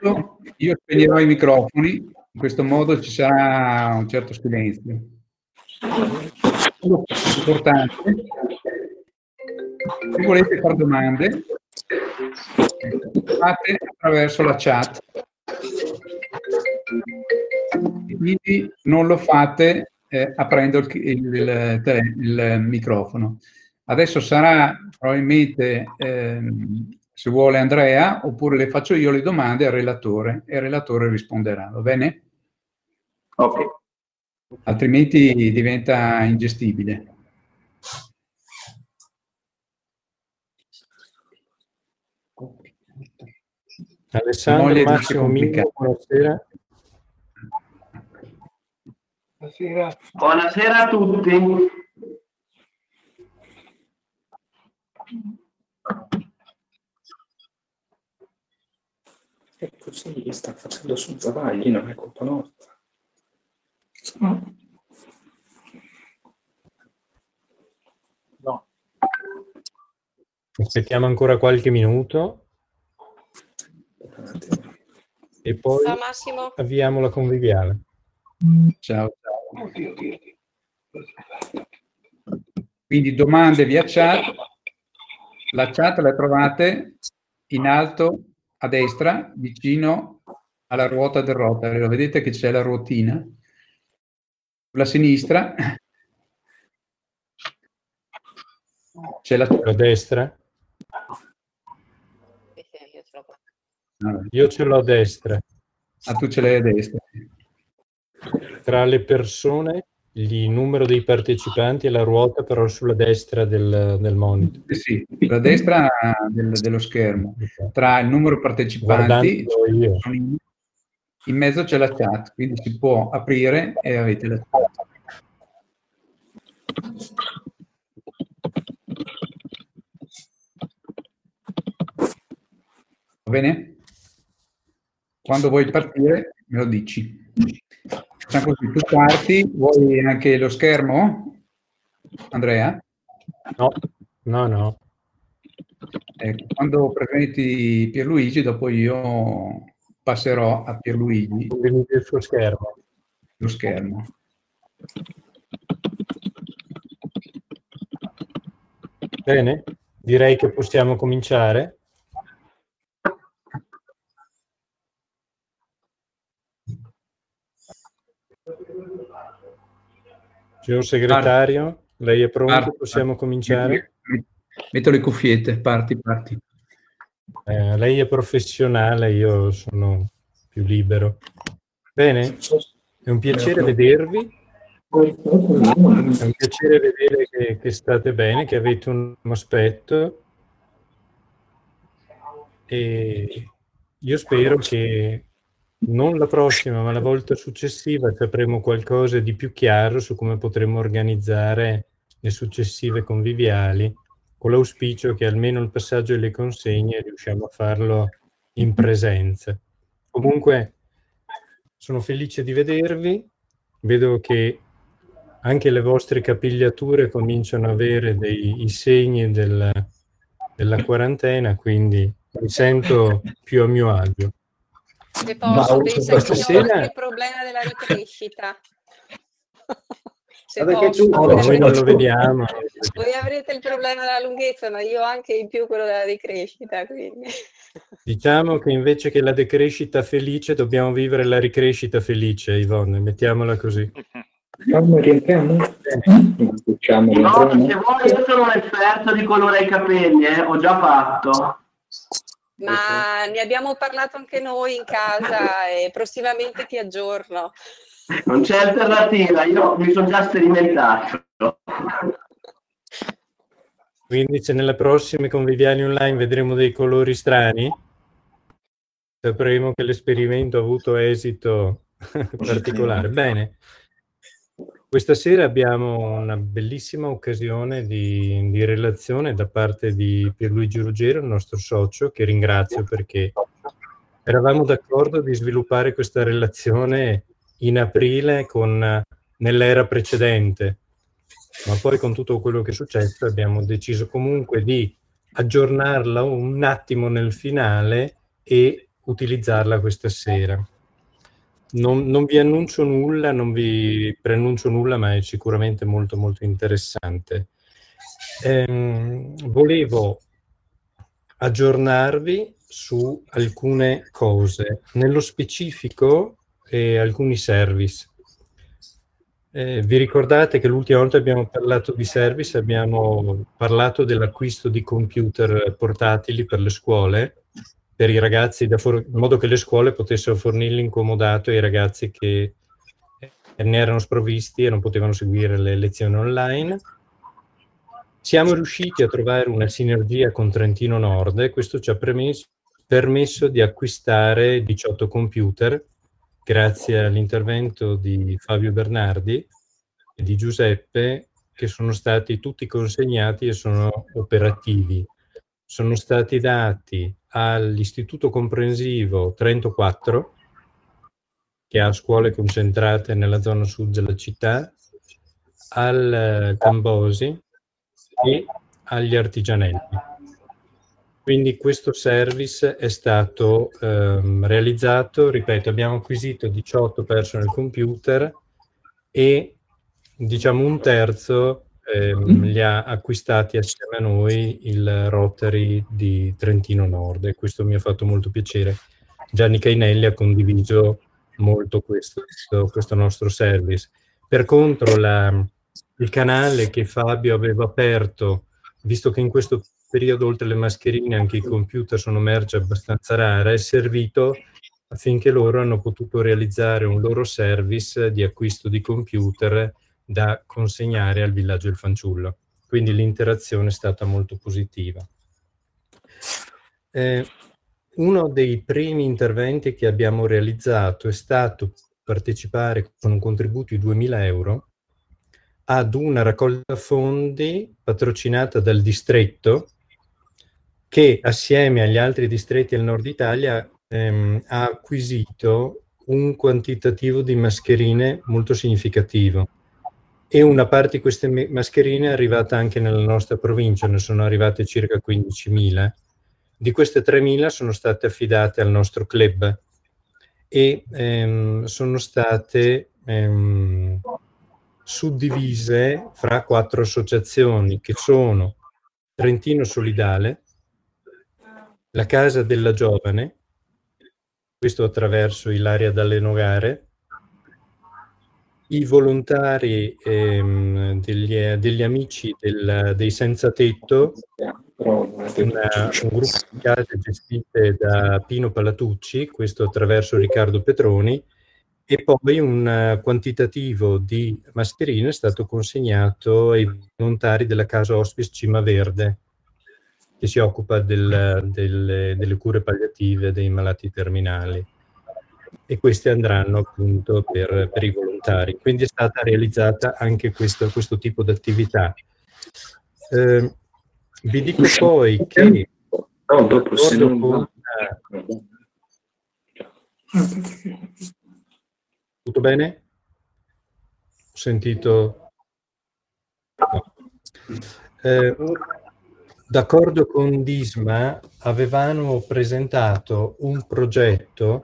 punto io spegnerò i microfoni, in questo modo ci sarà un certo silenzio. Importante, se volete fare domande, fate attraverso la chat. Quindi non lo fate aprendo il microfono. Adesso sarà probabilmente, se vuole Andrea, oppure le faccio io le domande al relatore e il relatore risponderà, va bene? Ok. Altrimenti diventa ingestibile. Alessandro, Massimo, Mimmo, buonasera. Buonasera a tutti. E così sta facendo su Zavagli, non è colpa nostra. No. Aspettiamo ancora qualche minuto e poi avviamo la conviviale. Ciao. Quindi domande via chat. La chat la trovate in alto a destra, vicino alla ruota del Rotary. Vedete che c'è la ruotina. Sulla sinistra c'è la destra. Io ce l'ho a destra. Ah, tu ce l'hai a destra. Tra le persone, il numero dei partecipanti e la ruota però sulla destra del monitor. Sì, sulla destra dello schermo. Tra il numero di partecipanti, in mezzo c'è la chat, quindi si può aprire e avete la chat. Va bene? Quando vuoi partire me lo dici. Facciamo così, tu parti, vuoi anche lo schermo, Andrea? No. Quando presenti Pierluigi, dopo io passerò a Pierluigi il suo schermo. Lo schermo. Bene, direi che possiamo cominciare. Signor segretario, lei è pronto? Possiamo cominciare? Metto le cuffiette, parti. Lei è professionale, io sono più libero. Bene, è un piacere vedervi. È un piacere vedere che state bene, che avete un aspetto. E io spero che non la prossima, ma la volta successiva sapremo qualcosa di più chiaro su come potremo organizzare le successive conviviali, con l'auspicio che almeno il passaggio delle consegne riusciamo a farlo in presenza. Comunque sono felice di vedervi, vedo che anche le vostre capigliature cominciano ad avere i segni della quarantena, quindi mi sento più a mio agio. Se posso, pensa che io ho anche il problema della ricrescita. Se posso, noi non lo vediamo. Voi avrete il problema della lunghezza, ma io anche in più quello della ricrescita. Quindi. Diciamo che invece che la decrescita felice dobbiamo vivere la ricrescita felice, Yvonne, mettiamola così. Rientriamo? No, se vuoi io sono un esperto di colore ai capelli, ho già fatto. Ma ne abbiamo parlato anche noi in casa e prossimamente ti aggiorno. Non c'è alternativa, io mi sono già sperimentato. Quindi se nelle prossime conviviali online vedremo dei colori strani, sapremo che l'esperimento ha avuto esito particolare. Bene, questa sera abbiamo una bellissima occasione di relazione da parte di Pierluigi Ruggero, il nostro socio, che ringrazio perché eravamo d'accordo di sviluppare questa relazione in aprile nell'era precedente, ma poi con tutto quello che è successo abbiamo deciso comunque di aggiornarla un attimo nel finale e utilizzarla questa sera. Non vi annuncio nulla, non vi preannuncio nulla, ma è sicuramente molto molto interessante. Volevo aggiornarvi su alcune cose, nello specifico alcuni service. Vi ricordate che l'ultima volta abbiamo parlato di service, abbiamo parlato dell'acquisto di computer portatili per le scuole, per i ragazzi, in modo che le scuole potessero fornirli in comodato ai ragazzi che ne erano sprovvisti e non potevano seguire le lezioni online. Siamo riusciti a trovare una sinergia con Trentino Nord e questo ci ha permesso di acquistare 18 computer, grazie all'intervento di Fabio Bernardi e di Giuseppe, che sono stati tutti consegnati e sono operativi. Sono stati dati all'Istituto Comprensivo Trento 4, che ha scuole concentrate nella zona sud della città, al Cambosi e agli Artigianelli. Quindi questo service è stato realizzato, ripeto, abbiamo acquisito 18 personal computer e diciamo un terzo li ha acquistati assieme a noi il Rotary di Trentino Nord e questo mi ha fatto molto piacere. Gianni Cainelli ha condiviso molto questo nostro service. Per contro il canale che Fabio aveva aperto, visto che in questo periodo oltre alle mascherine anche i computer sono merce abbastanza rara, è servito affinché loro hanno potuto realizzare un loro service di acquisto di computer da consegnare al Villaggio del Fanciullo. Quindi l'interazione è stata molto positiva. Uno dei primi interventi che abbiamo realizzato è stato partecipare con un contributo di 2.000 euro ad una raccolta fondi patrocinata dal distretto che assieme agli altri distretti del nord Italia ha acquisito un quantitativo di mascherine molto significativo e una parte di queste mascherine è arrivata anche nella nostra provincia, ne sono arrivate circa 15.000. Di queste 3.000 sono state affidate al nostro club e sono state suddivise fra 4 associazioni che sono Trentino Solidale, la Casa della Giovane, questo attraverso Ilaria Dalle Nogare, i volontari degli amici dei Senza Tetto, un gruppo di case gestite da Pino Palatucci, questo attraverso Riccardo Petroni, e poi un quantitativo di mascherine è stato consegnato ai volontari della Casa Hospice Cima Verde, che si occupa delle cure palliative dei malati terminali. E questi andranno appunto per i volontari. Quindi è stata realizzata anche questo tipo di attività. Vi dico poi che tutto bene? Ho sentito? No. D'accordo con Disma avevano presentato un progetto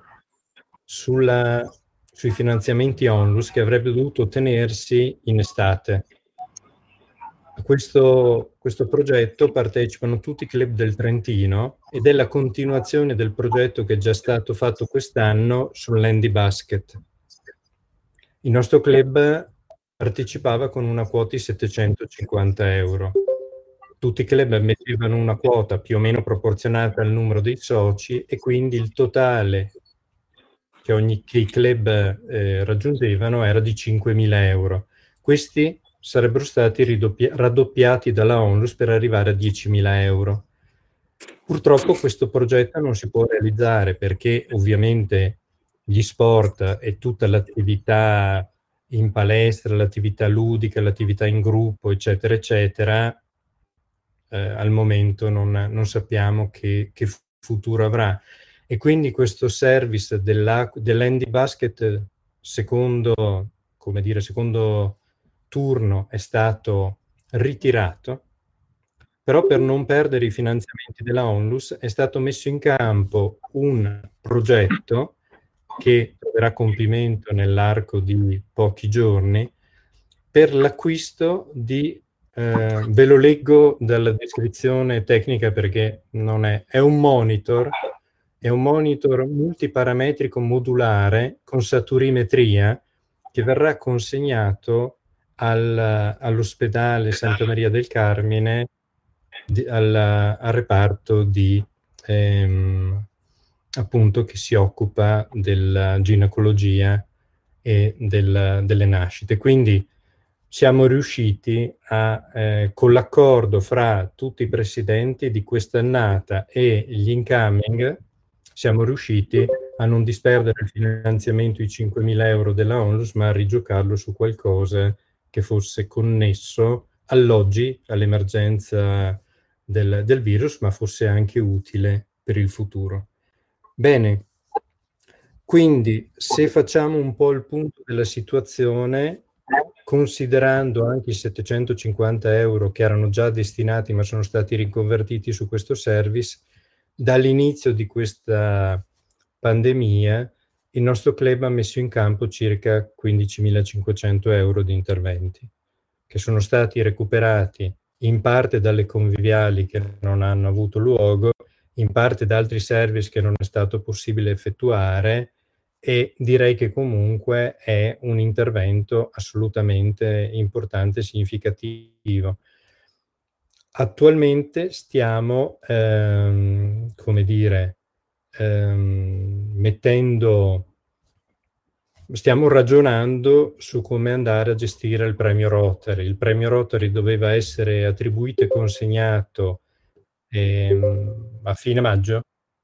sui finanziamenti Onlus che avrebbe dovuto tenersi in estate. A questo progetto partecipano tutti i club del Trentino ed è la continuazione del progetto che è già stato fatto quest'anno sull'Handy Basket. Il nostro club partecipava con una quota di 750 euro. Tutti i club mettevano una quota più o meno proporzionata al numero dei soci e quindi il totale che i club raggiungevano era di 5.000 euro. Questi sarebbero stati raddoppiati dalla Onlus per arrivare a 10.000 euro. Purtroppo questo progetto non si può realizzare perché ovviamente gli sport e tutta l'attività in palestra, l'attività ludica, l'attività in gruppo, eccetera, eccetera, al momento non sappiamo che futuro avrà. E quindi questo service dell'Handy Basket, secondo turno, è stato ritirato Però per non perdere i finanziamenti della Onlus è stato messo in campo un progetto che troverà compimento nell'arco di pochi giorni per l'acquisto di, ve lo leggo dalla descrizione tecnica perché non è un monitor multiparametrico modulare con saturimetria che verrà consegnato all'ospedale Santa Maria del Carmine al reparto di appunto che si occupa della ginecologia e delle nascite. Quindi siamo riusciti con l'accordo fra tutti i presidenti di quest'annata e gli incoming, siamo riusciti a non disperdere il finanziamento di 5.000 euro della Onlus, ma a rigiocarlo su qualcosa che fosse connesso all'oggi, all'emergenza del virus, ma fosse anche utile per il futuro. Bene, quindi se facciamo un po' il punto della situazione, considerando anche i 750 euro che erano già destinati ma sono stati riconvertiti su questo service, dall'inizio di questa pandemia il nostro club ha messo in campo circa 15.500 euro di interventi, che sono stati recuperati in parte dalle conviviali che non hanno avuto luogo, in parte da altri service che non è stato possibile effettuare, e direi che comunque è un intervento assolutamente importante e significativo. Attualmente stiamo, come dire, stiamo ragionando su come andare a gestire il premio Rotary. Il premio Rotary doveva essere attribuito e consegnato a fine maggio.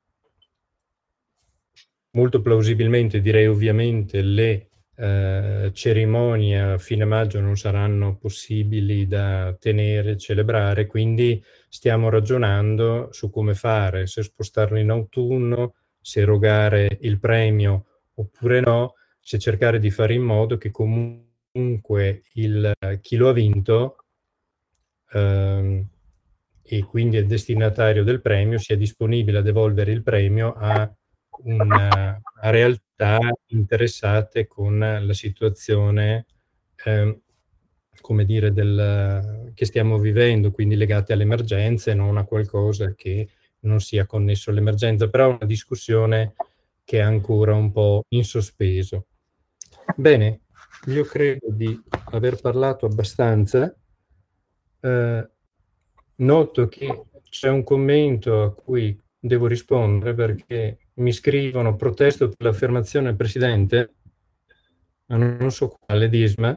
Molto plausibilmente, direi ovviamente, le cerimonie a fine maggio non saranno possibili da tenere e celebrare, quindi stiamo ragionando su come fare, se spostarlo in autunno, se erogare il premio oppure no, se cercare di fare in modo che comunque chi lo ha vinto e quindi è destinatario del premio sia disponibile a devolvere il premio a realtà interessate con la situazione come dire che stiamo vivendo, quindi legate alle emergenze, non a qualcosa che non sia connesso all'emergenza, però è una discussione che è ancora un po' in sospeso. Bene, io credo di aver parlato abbastanza. Noto che c'è un commento a cui devo rispondere perché mi scrivono: protesto per l'affermazione del Presidente, ma non so quale. Disma?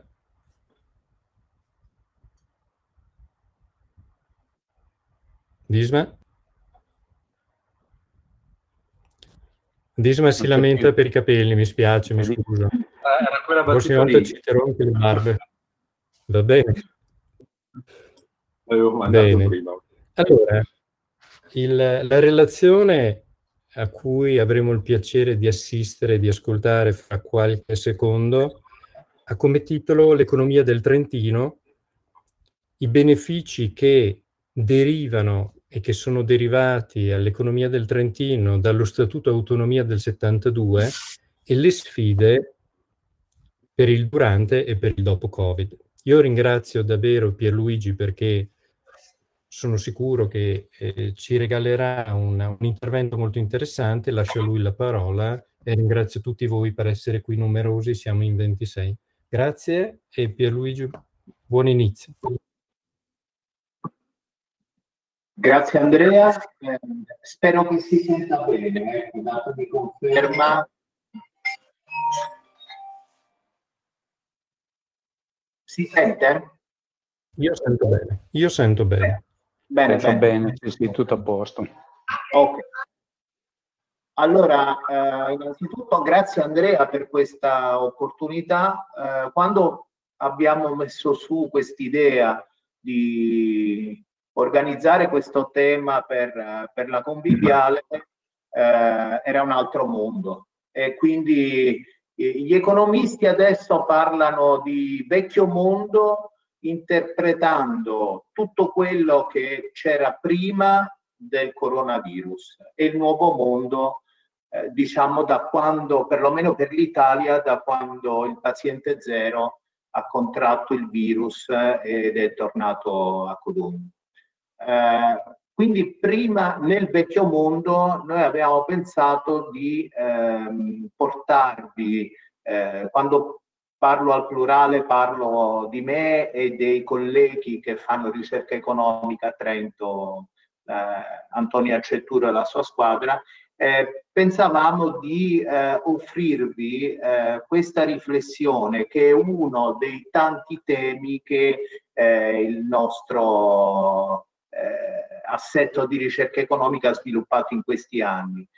Disma si lamenta per i capelli, mi spiace, mi scuso. Era quella la prossima volta citerò anche le barbe. Va bene? L'avevo mandato prima. Allora, la relazione a cui avremo il piacere di assistere e di ascoltare fra qualche secondo ha come titolo L'economia del Trentino, i benefici che derivano e che sono derivati all'economia del Trentino dallo Statuto Autonomia del 72 e le sfide per il durante e per il dopo Covid. Io ringrazio davvero Pierluigi perché sono sicuro che ci regalerà un intervento molto interessante. Lascio a lui la parola e ringrazio tutti voi per essere qui numerosi, siamo in 26. Grazie e Pierluigi, buon inizio. Grazie Andrea, spero che si senta bene, dato di conferma. Si sente? Io sento bene. Bene. Sì, tutto a posto. Ok. Allora, innanzitutto grazie Andrea per questa opportunità. Quando abbiamo messo su quest'idea di organizzare questo tema per la conviviale, era un altro mondo. E quindi gli economisti adesso parlano di vecchio mondo, interpretando tutto quello che c'era prima del coronavirus e il nuovo mondo, diciamo da quando, perlomeno per l'Italia, da quando il paziente zero ha contratto il virus ed è tornato a Codogno. Quindi prima nel vecchio mondo noi avevamo pensato di portarvi, quando parlo al plurale parlo di me e dei colleghi che fanno ricerca economica a Trento, Antonio Acetturo e la sua squadra, pensavamo di offrirvi questa riflessione che è uno dei tanti temi che il nostro assetto di ricerca economica ha sviluppato in questi anni.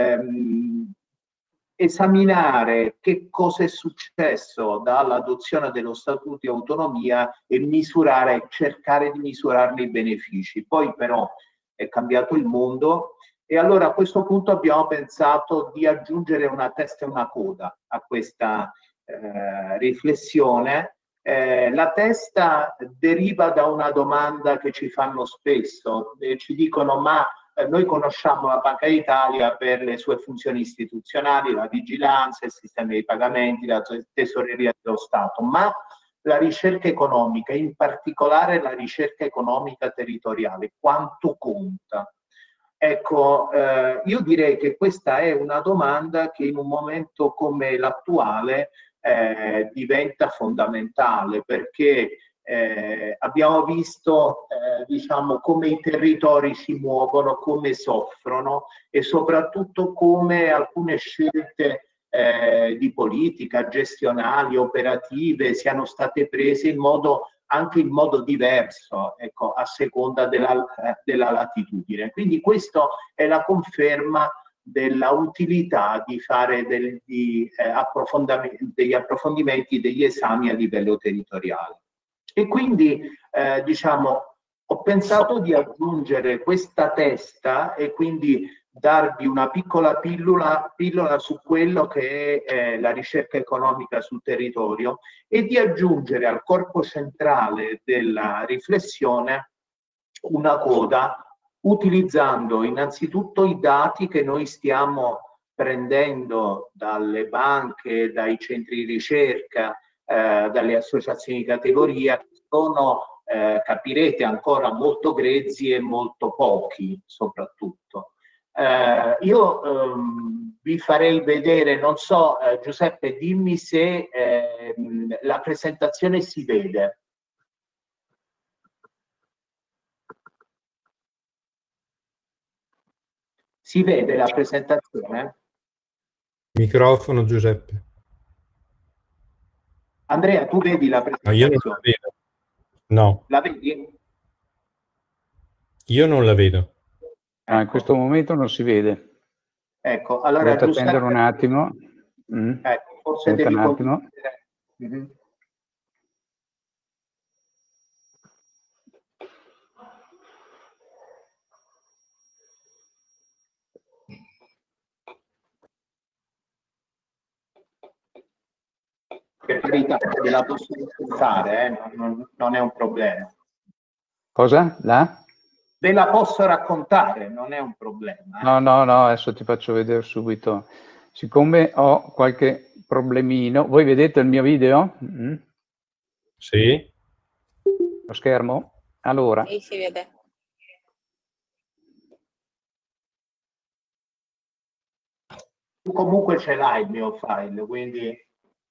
Esaminare che cosa è successo dall'adozione dello Statuto di Autonomia e misurare, cercare di misurarne i benefici. Poi però è cambiato il mondo e allora a questo punto abbiamo pensato di aggiungere una testa e una coda a questa riflessione. La testa deriva da una domanda che ci fanno spesso, ci dicono ma noi conosciamo la Banca d'Italia per le sue funzioni istituzionali, la vigilanza, il sistema dei pagamenti, la tesoreria dello Stato, ma la ricerca economica, in particolare la ricerca economica territoriale, quanto conta? Ecco, io direi che questa è una domanda che in un momento come l'attuale diventa fondamentale, perché abbiamo visto diciamo come i territori si muovono, come soffrono e soprattutto come alcune scelte di politica, gestionali, operative siano state prese in modo anche in modo diverso, ecco, a seconda della latitudine. Quindi questo è la conferma della utilità di fare degli approfondimenti, degli esami a livello territoriale. E quindi diciamo ho pensato di aggiungere questa testa e quindi darvi una piccola pillola su quello che è la ricerca economica sul territorio e di aggiungere al corpo centrale della riflessione una coda utilizzando innanzitutto i dati che noi stiamo prendendo dalle banche, dai centri di ricerca, dalle associazioni di categoria, che sono, capirete, ancora molto grezzi e molto pochi soprattutto. Io vi farei vedere, non so, Giuseppe, dimmi se la presentazione si vede. Si vede la presentazione? Microfono, Giuseppe. Andrea, tu vedi la presentazione? Io non la vedo. No. La vedi? Io non la vedo. In questo momento non si vede. Ecco, allora Dovete attendere un attimo. Ecco, forse devi un attimo. Per carità, la posso raccontare, non è un problema. Cosa? Ve la posso raccontare, non è un problema. No, adesso ti faccio vedere subito. Siccome ho qualche problemino, voi vedete il mio video? Sì. Lo schermo? Allora. Sì, si vede. Tu comunque ce l'hai il mio file, quindi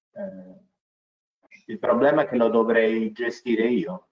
il problema è che lo dovrei gestire io.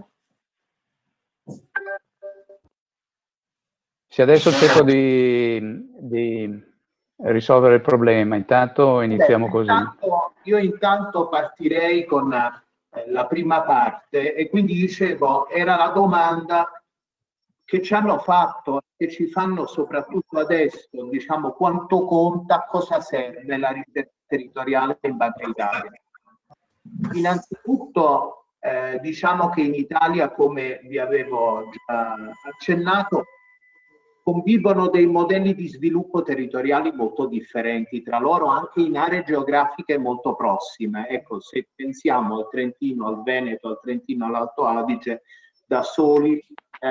Sì, adesso cerco di risolvere il problema. Intanto iniziamo così. Io intanto partirei con la prima parte e quindi dicevo, era la domanda che ci hanno fatto e ci fanno soprattutto adesso, diciamo, quanto conta, cosa serve la ricerca territoriale in Banca d'Italia. Innanzitutto diciamo che in Italia, come vi avevo già accennato, convivono dei modelli di sviluppo territoriali molto differenti tra loro, anche in aree geografiche molto prossime. Ecco, se pensiamo al Trentino, al Veneto, al Trentino, all'Alto Adige, da soli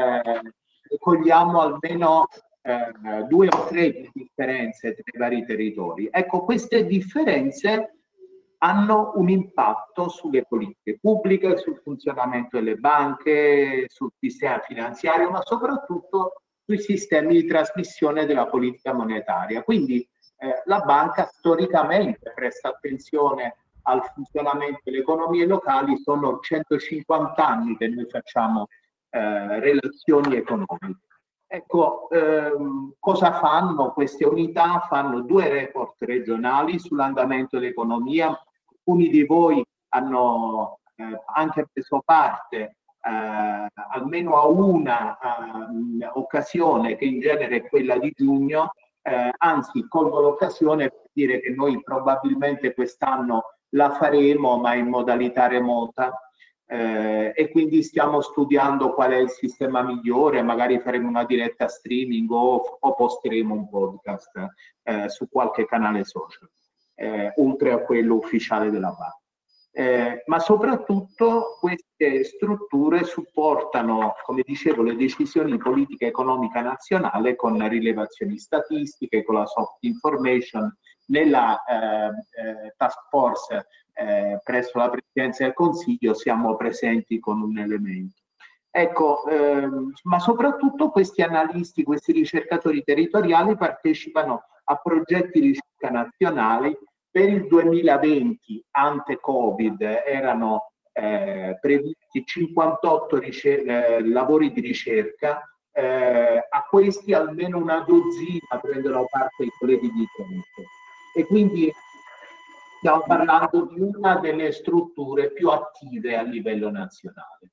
cogliamo almeno 2 o 3 differenze tra i vari territori. Ecco, queste differenze hanno un impatto sulle politiche pubbliche, sul funzionamento delle banche, sul sistema finanziario, ma soprattutto sui sistemi di trasmissione della politica monetaria. Quindi la banca storicamente presta attenzione al funzionamento delle economie locali, sono 150 anni che noi facciamo relazioni economiche. Ecco, cosa fanno queste unità? Fanno 2 report regionali sull'andamento dell'economia. Alcuni di voi hanno anche preso parte almeno a una occasione, che in genere è quella di giugno, anzi colgo l'occasione per dire che noi probabilmente quest'anno la faremo, ma in modalità remota, e quindi stiamo studiando qual è il sistema migliore, magari faremo una diretta streaming o posteremo un podcast su qualche canale social, oltre a quello ufficiale della banca. Ma soprattutto queste strutture supportano, come dicevo, le decisioni di politica economica nazionale con rilevazioni statistiche, con la soft information. Nella task force presso la Presidenza del Consiglio siamo presenti con un elemento. Ecco, ma soprattutto questi analisti, questi ricercatori territoriali partecipano a progetti di ricerca nazionali. Per il 2020, ante Covid, erano previsti 58 lavori di ricerca, a questi almeno una dozzina prendono parte i colleghi di Trento. E quindi stiamo parlando di una delle strutture più attive a livello nazionale.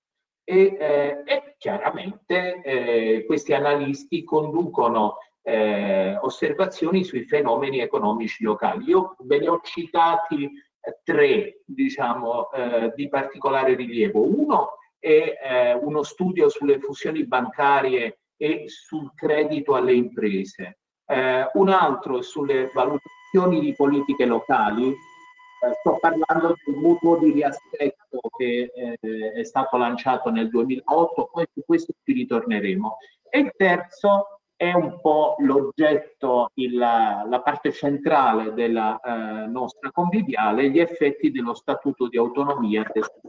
E chiaramente questi analisti conducono osservazioni sui fenomeni economici locali. Io ve ne ho citati 3, diciamo, di particolare rilievo. Uno è uno studio sulle fusioni bancarie e sul credito alle imprese. Un altro è sulle valutazioni di politiche locali. Sto parlando del mutuo di riassetto che è stato lanciato nel 2008, poi su questo ci ritorneremo. E il terzo è un po' l'oggetto, la parte centrale della nostra conviviale, gli effetti dello Statuto di autonomia.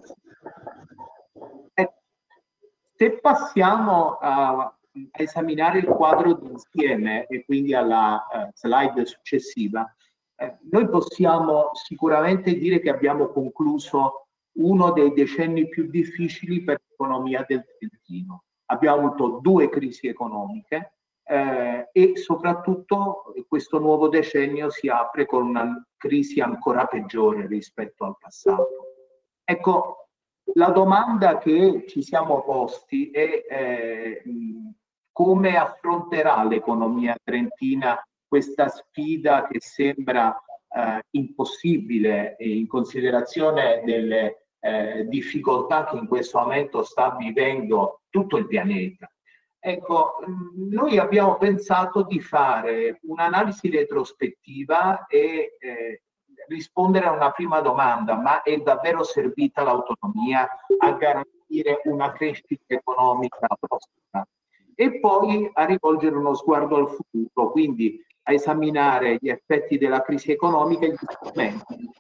Se passiamo a esaminare il quadro d'insieme e quindi alla slide successiva, noi possiamo sicuramente dire che abbiamo concluso uno dei decenni più difficili per l'economia del Trentino. Abbiamo avuto 2 crisi economiche e soprattutto questo nuovo decennio si apre con una crisi ancora peggiore rispetto al passato. Ecco, la domanda che ci siamo posti è come affronterà l'economia trentina questa sfida che sembra impossibile in considerazione delle difficoltà che in questo momento sta vivendo tutto il pianeta. Ecco, noi abbiamo pensato di fare un'analisi retrospettiva e rispondere a una prima domanda: ma è davvero servita l'autonomia a garantire una crescita economica prossima? E poi a rivolgere uno sguardo al futuro, quindi a esaminare gli effetti della crisi economica e gli strumenti.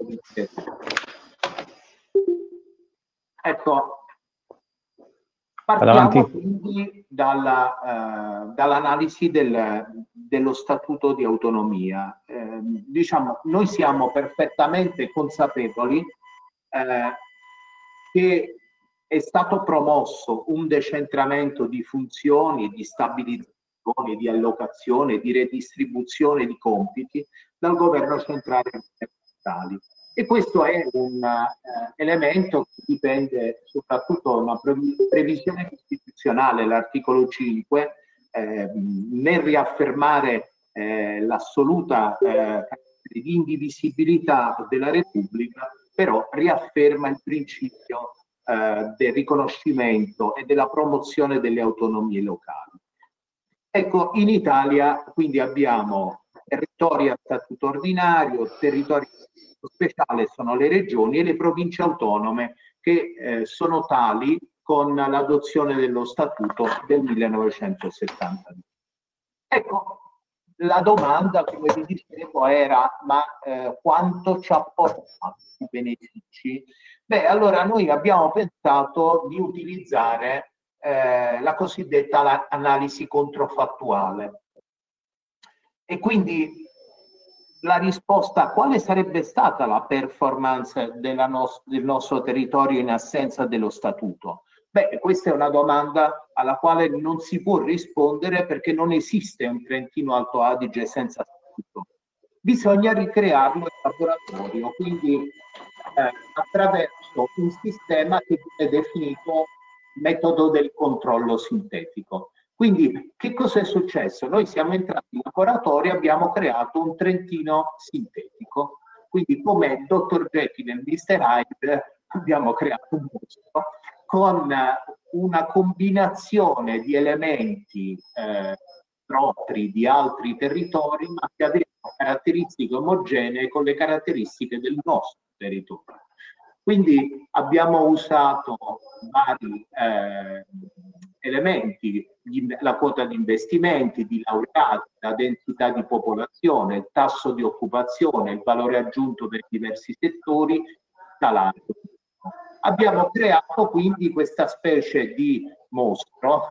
Ecco, partiamo quindi dall'analisi dello Statuto di autonomia. Diciamo, noi siamo perfettamente consapevoli che è stato promosso un decentramento di funzioni, di stabilizzazione, di allocazione, di redistribuzione di compiti dal governo centrale e statali. E questo è un elemento che dipende soprattutto da una previsione costituzionale, l'articolo 5, nel riaffermare l'assoluta di indivisibilità della Repubblica, però riafferma il principio del riconoscimento e della promozione delle autonomie locali. Ecco, in Italia quindi abbiamo territori a statuto ordinario, territori a statuto speciale sono le regioni e le province autonome che sono tali con l'adozione dello statuto del 1972. Ecco, la domanda, come vi dicevo, era ma quanto ci ha portato i benefici? Beh, allora noi abbiamo pensato di utilizzare la cosiddetta analisi controfattuale. E quindi la risposta, quale sarebbe stata la performance del nostro territorio in assenza dello statuto? Beh, questa è una domanda alla quale non si può rispondere perché non esiste un Trentino Alto Adige senza statuto. Bisogna ricrearlo in laboratorio, quindi attraverso un sistema che viene definito metodo del controllo sintetico. Quindi che cosa è successo? Noi siamo entrati in laboratorio e abbiamo creato un Trentino sintetico. Quindi come Dr. Jekyll e Mr. Hyde abbiamo creato un mostro con una combinazione di elementi propri di altri territori, ma che avevano caratteristiche omogenee con le caratteristiche del nostro territorio. Quindi abbiamo usato vari elementi, la quota di investimenti, di laureati, la densità di popolazione, il tasso di occupazione, il valore aggiunto per diversi settori, salario. Abbiamo creato quindi questa specie di mostro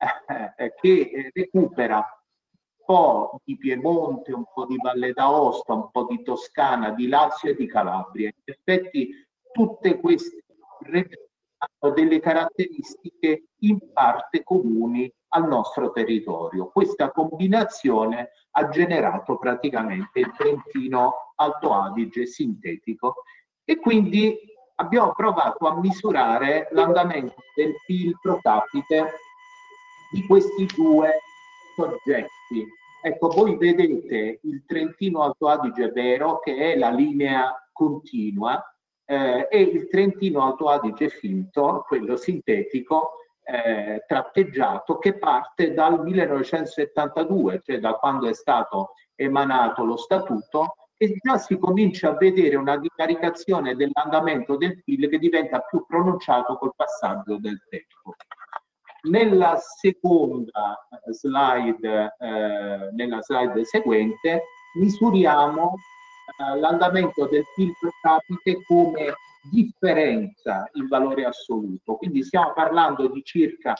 che recupera un po' di Piemonte, un po' di Valle d'Aosta, un po' di Toscana, di Lazio e di Calabria. In effetti tutte queste regioni hanno delle caratteristiche in parte comuni al nostro territorio. Questa combinazione ha generato praticamente il Trentino Alto Adige sintetico e quindi abbiamo provato a misurare l'andamento del PIL pro capite di questi due soggetti. Ecco, voi vedete il Trentino Alto Adige vero, che è la linea continua, e il Trentino Alto Adige finto, quello sintetico, tratteggiato, che parte dal 1972, cioè da quando è stato emanato lo statuto, e già si comincia a vedere una divaricazione dell'andamento del PIL che diventa più pronunciato col passaggio del tempo. Nella seconda slide, nella slide seguente, misuriamo l'andamento del PIL pro capite come differenza in valore assoluto. Quindi stiamo parlando di circa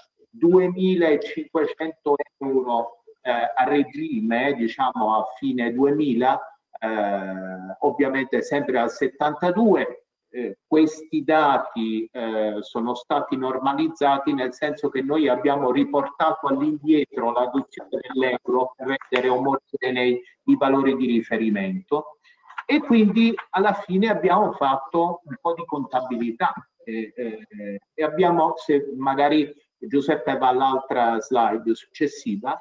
2.500 euro a regime, diciamo a fine 2000, ovviamente sempre al 72. Questi dati sono stati normalizzati, nel senso che noi abbiamo riportato all'indietro l'adozione dell'euro per rendere omogenei i valori di riferimento, e quindi alla fine abbiamo fatto un po' di contabilità e abbiamo, se magari Giuseppe va all'altra slide successiva,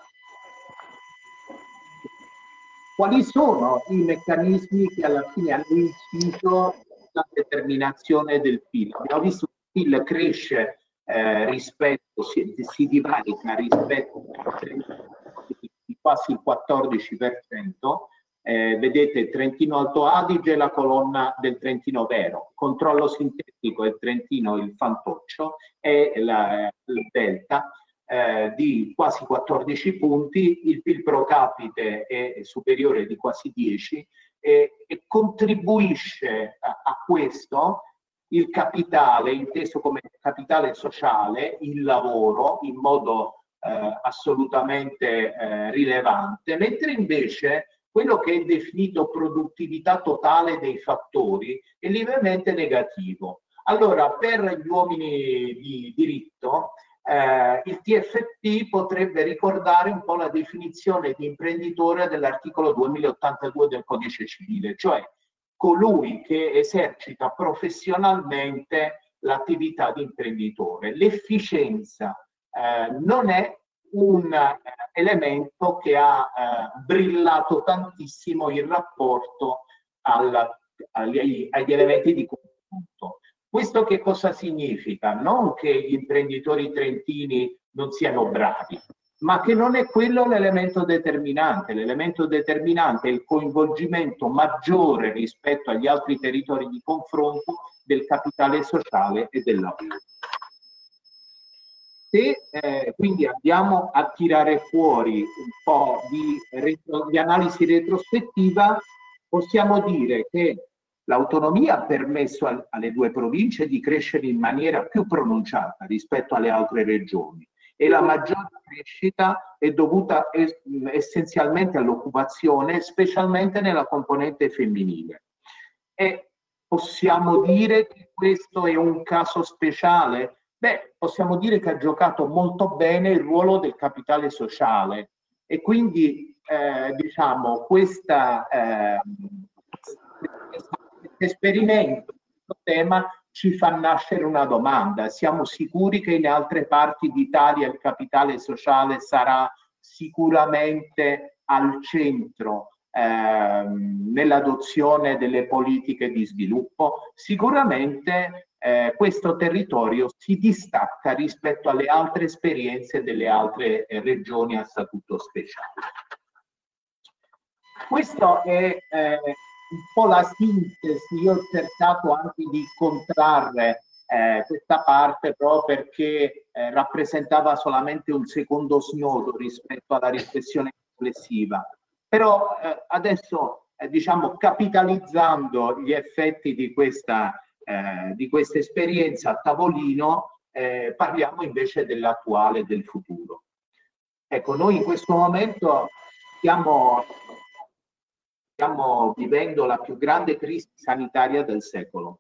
quali sono i meccanismi che alla fine hanno inciso la determinazione del PIL. Abbiamo visto che il PIL cresce rispetto, si divarica rispetto di quasi il 14%. Vedete Trentino Alto Adige, la colonna del Trentino vero, controllo sintetico il Trentino, il fantoccio, e il delta di quasi 14 punti, il PIL pro capite è superiore di quasi 10, e contribuisce a questo il capitale, inteso come capitale sociale, il lavoro, in modo assolutamente rilevante, mentre invece quello che è definito produttività totale dei fattori è lievemente negativo. Allora, per gli uomini di diritto, il TFP potrebbe ricordare un po' la definizione di imprenditore dell'articolo 2082 del Codice Civile, cioè colui che esercita professionalmente l'attività di imprenditore. L'efficienza non è un elemento che ha brillato tantissimo in rapporto agli elementi di confronto. Questo che cosa significa? Non che gli imprenditori trentini non siano bravi, ma che non è quello l'elemento determinante. L'elemento determinante è il coinvolgimento maggiore rispetto agli altri territori di confronto del capitale sociale e del lavoro. Se quindi andiamo a tirare fuori un po' di analisi retrospettiva, possiamo dire che l'autonomia ha permesso alle due province di crescere in maniera più pronunciata rispetto alle altre regioni, e la maggiore crescita è dovuta essenzialmente all'occupazione, specialmente nella componente femminile. E possiamo dire che questo è un caso speciale? Beh, possiamo dire che ha giocato molto bene il ruolo del capitale sociale, e quindi diciamo questo esperimento, questo tema ci fa nascere una domanda: siamo sicuri che in altre parti d'Italia il capitale sociale sarà sicuramente al centro nell'adozione delle politiche di sviluppo? Sicuramente questo territorio si distacca rispetto alle altre esperienze delle altre regioni a statuto speciale. Questo è un po' la sintesi. Io ho cercato anche di contrarre questa parte proprio perché rappresentava solamente un secondo snodo rispetto alla riflessione complessiva. Però adesso, diciamo, capitalizzando gli effetti di questa esperienza a tavolino, parliamo invece dell'attuale e del futuro. Ecco, noi in questo momento stiamo vivendo la più grande crisi sanitaria del secolo,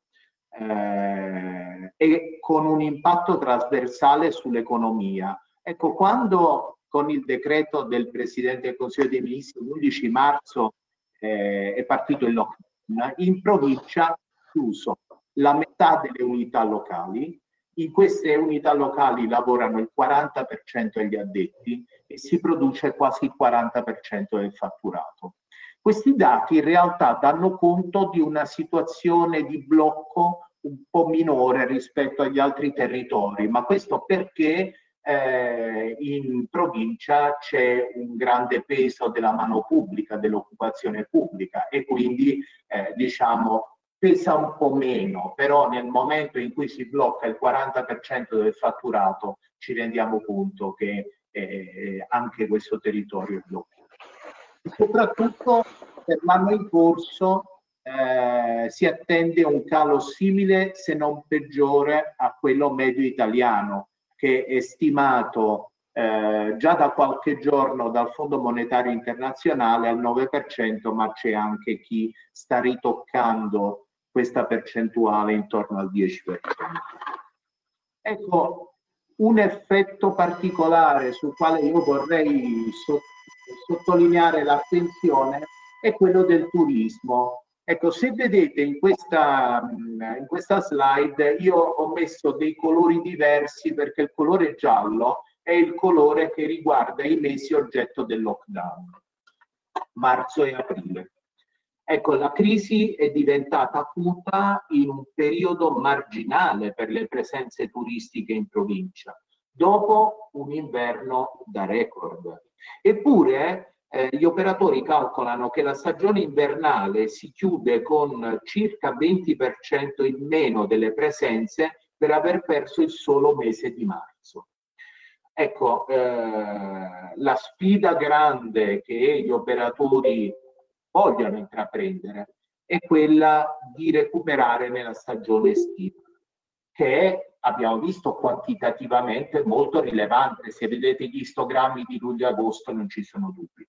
e con un impatto trasversale sull'economia. Ecco, quando con il decreto del Presidente del Consiglio dei Ministri l'11 marzo è partito il lockdown, in provincia ha chiuso la metà delle unità locali. In queste unità locali lavorano il 40% degli addetti e si produce quasi il 40% del fatturato. Questi dati in realtà danno conto di una situazione di blocco un po' minore rispetto agli altri territori, ma questo perché in provincia c'è un grande peso della mano pubblica, dell'occupazione pubblica, e quindi diciamo pesa un po' meno, però nel momento in cui si blocca il 40% del fatturato ci rendiamo conto che anche questo territorio è bloccato. E soprattutto per l'anno in corso si attende un calo simile, se non peggiore, a quello medio italiano, che è stimato già da qualche giorno dal Fondo Monetario Internazionale al 9%, ma c'è anche chi sta ritoccando questa percentuale intorno al 10%. Ecco, un effetto particolare sul quale io vorrei sottolineare l'attenzione è quello del turismo. Ecco, se vedete in questa slide io ho messo dei colori diversi perché il colore giallo è il colore che riguarda i mesi oggetto del lockdown, marzo e aprile. Ecco, la crisi è diventata acuta in un periodo marginale per le presenze turistiche in provincia, dopo un inverno da record. Eppure gli operatori calcolano che la stagione invernale si chiude con circa 20% in meno delle presenze per aver perso il solo mese di marzo. Ecco, la sfida grande che gli operatori vogliono intraprendere è quella di recuperare nella stagione estiva, che è, abbiamo visto, quantitativamente molto rilevante. Se vedete gli istogrammi di luglio e agosto non ci sono dubbi.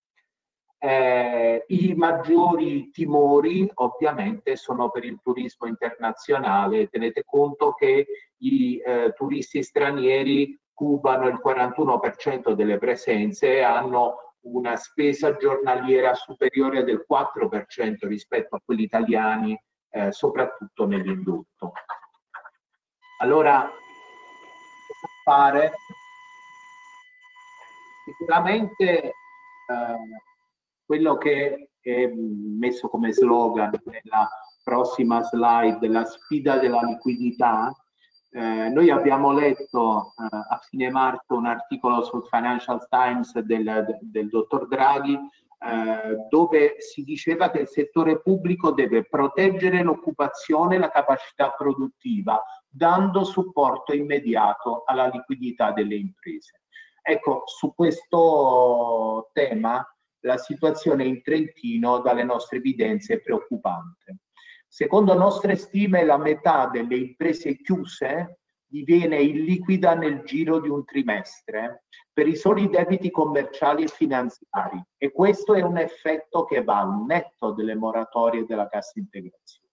I maggiori timori ovviamente sono per il turismo internazionale. Tenete conto che i turisti stranieri cubano il 41% delle presenze e hanno una spesa giornaliera superiore del 4% rispetto a quelli italiani, soprattutto nell'indotto. Allora, cosa fare? Sicuramente quello che è messo come slogan nella prossima slide, la sfida della liquidità, Noi abbiamo letto a fine marzo un articolo sul Financial Times del dottor Draghi, dove si diceva che il settore pubblico deve proteggere l'occupazione e la capacità produttiva, dando supporto immediato alla liquidità delle imprese. Ecco, su questo tema la situazione in Trentino, dalle nostre evidenze, è preoccupante. Secondo nostre stime, la metà delle imprese chiuse diviene illiquida nel giro di un trimestre per i soli debiti commerciali e finanziari, e questo è un effetto che va al netto delle moratorie della cassa integrazione.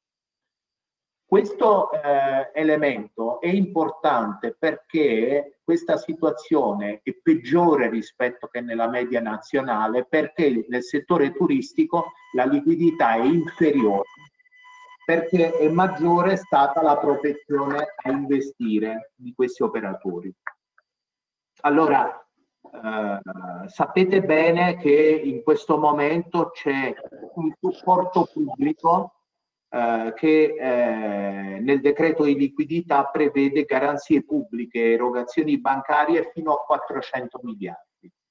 Questo elemento è importante perché questa situazione è peggiore rispetto che nella media nazionale, perché nel settore turistico la liquidità è inferiore, perché è maggiore stata la propensione a investire di questi operatori. Allora, sapete bene che in questo momento c'è un supporto pubblico che nel decreto di liquidità prevede garanzie pubbliche, erogazioni bancarie fino a 400 miliardi.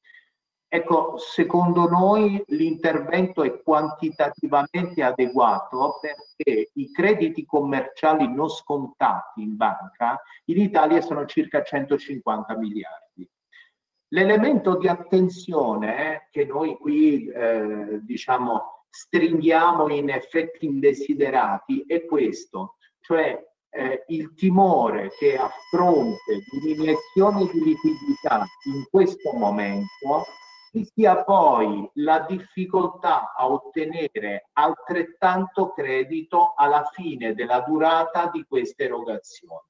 Ecco, secondo noi l'intervento è quantitativamente adeguato, perché i crediti commerciali non scontati in banca in Italia sono circa 150 miliardi. L'elemento di attenzione che noi qui diciamo stringiamo in effetti indesiderati è questo, cioè il timore che a fronte di un'iniezione di liquidità in questo momento ci sia poi la difficoltà a ottenere altrettanto credito alla fine della durata di queste erogazioni.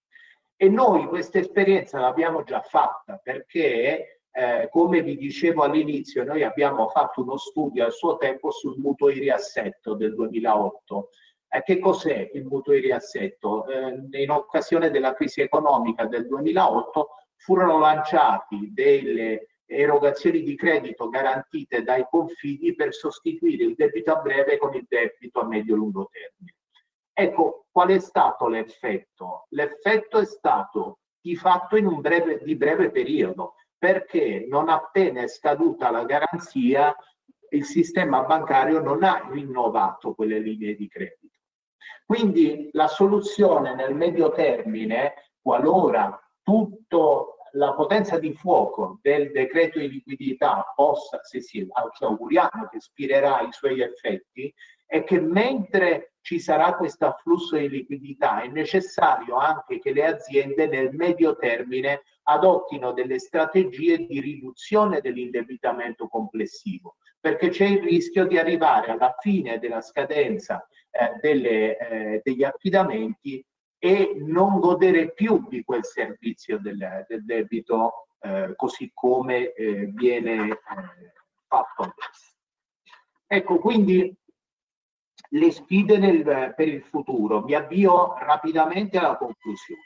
E noi questa esperienza l'abbiamo già fatta, perché come vi dicevo all'inizio, noi abbiamo fatto uno studio al suo tempo sul mutuo di riassetto del 2008. Che cos'è il mutuo di riassetto? In occasione della crisi economica del 2008 furono lanciati delle erogazioni di credito garantite dai confidi per sostituire il debito a breve con il debito a medio-lungo termine. Ecco, qual è stato l'effetto? L'effetto è stato di fatto di breve periodo, perché non appena è scaduta la garanzia, il sistema bancario non ha rinnovato quelle linee di credito. Quindi la soluzione nel medio termine, qualora tutto la potenza di fuoco del decreto di liquidità possa, se ci auguriamo che spirerà i suoi effetti, è che mentre ci sarà questo afflusso di liquidità è necessario anche che le aziende nel medio termine adottino delle strategie di riduzione dell'indebitamento complessivo, perché c'è il rischio di arrivare alla fine della scadenza degli affidamenti e non godere più di quel servizio del debito così come viene fatto adesso. Ecco, quindi le sfide per il futuro. Mi avvio rapidamente alla conclusione.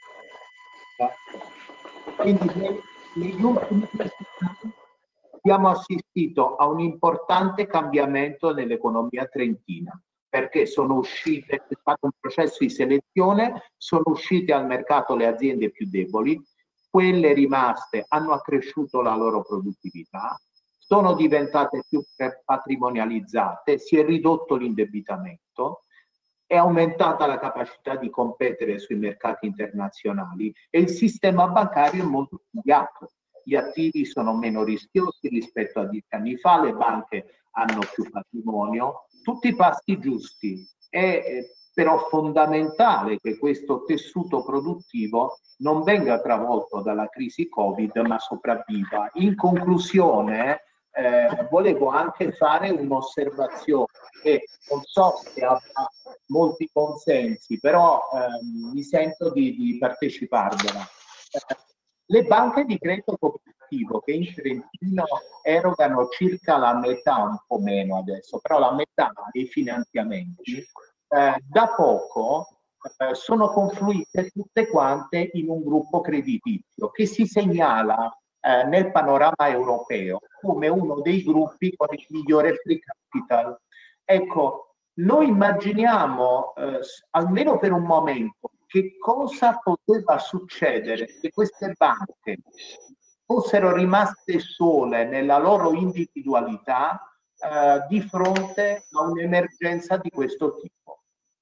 Quindi negli ultimi anni abbiamo assistito a un importante cambiamento nell'economia trentina, perché sono uscite, è stato un processo di selezione, sono uscite al mercato le aziende più deboli, quelle rimaste hanno accresciuto la loro produttività, sono diventate più patrimonializzate, si è ridotto l'indebitamento, è aumentata la capacità di competere sui mercati internazionali e il sistema bancario è molto studiato. Gli attivi sono meno rischiosi rispetto a 10 anni fa, le banche hanno più patrimonio, tutti i passi giusti. È però fondamentale che questo tessuto produttivo non venga travolto dalla crisi Covid, ma sopravviva. In conclusione, volevo anche fare un'osservazione che non so se avrà molti consensi, però mi sento di parteciparvela. Le banche di credito cooperativo che in Trentino erogano circa la metà, un po' meno adesso, però la metà dei finanziamenti, da poco sono confluite tutte quante in un gruppo creditizio che si segnala nel panorama europeo come uno dei gruppi con il migliore free capital. Ecco, noi immaginiamo, almeno per un momento, che cosa poteva succedere se queste banche fossero rimaste sole nella loro individualità di fronte a un'emergenza di questo tipo.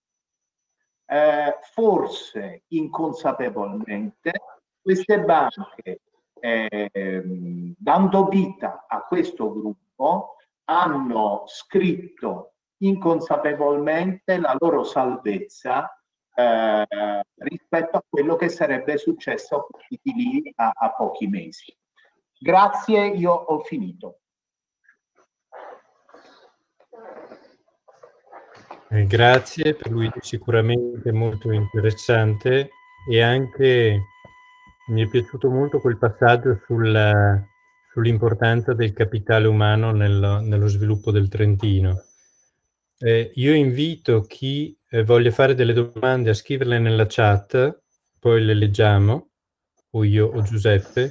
Forse inconsapevolmente queste banche, dando vita a questo gruppo, hanno scritto inconsapevolmente la loro salvezza rispetto a quello che sarebbe successo di lì a pochi mesi. Grazie, io ho finito. Grazie, per lui sicuramente molto interessante, e anche mi è piaciuto molto quel passaggio sull'importanza del capitale umano nello sviluppo del Trentino. Io invito chi voglia fare delle domande a scriverle nella chat, poi le leggiamo, o io o Giuseppe.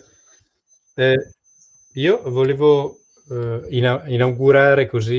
Io volevo inaugurare così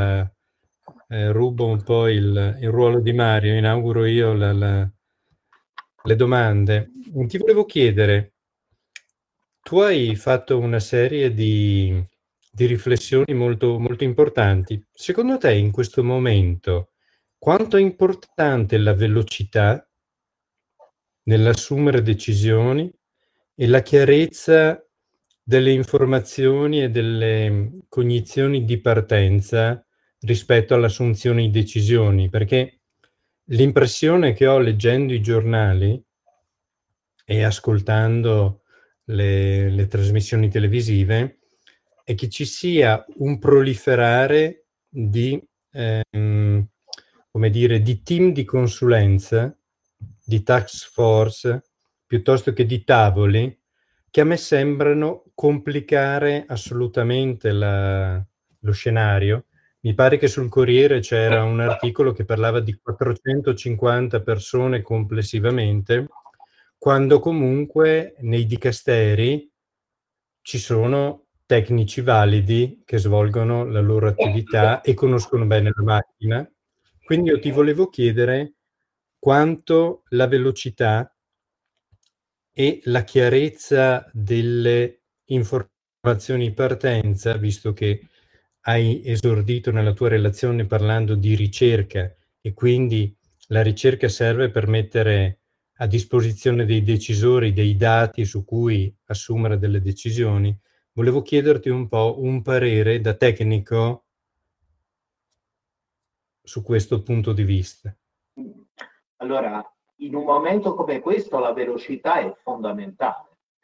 rubo un po' il ruolo di Mario, inauguro io le domande. Ti volevo chiedere, tu hai fatto una serie di riflessioni molto, molto importanti. Secondo te, in questo momento, quanto è importante la velocità nell'assumere decisioni e la chiarezza delle informazioni e delle cognizioni di partenza rispetto all'assunzione di decisioni? Perché l'impressione che ho leggendo i giornali e ascoltando le trasmissioni televisive è che ci sia un proliferare di come dire, di team di consulenza, di task force, piuttosto che di tavoli, che a me sembrano complicare assolutamente lo scenario. Mi pare che sul Corriere c'era un articolo che parlava di 450 persone complessivamente, quando comunque nei dicasteri ci sono tecnici validi che svolgono la loro attività e conoscono bene la macchina. Quindi io ti volevo chiedere quanto la velocità e la chiarezza delle informazioni in partenza, visto che hai esordito nella tua relazione parlando di ricerca e quindi la ricerca serve per mettere a disposizione dei decisori dei dati su cui assumere delle decisioni. Volevo chiederti un po' un parere da tecnico su questo punto di vista. Allora, in un momento come questo la velocità è fondamentale.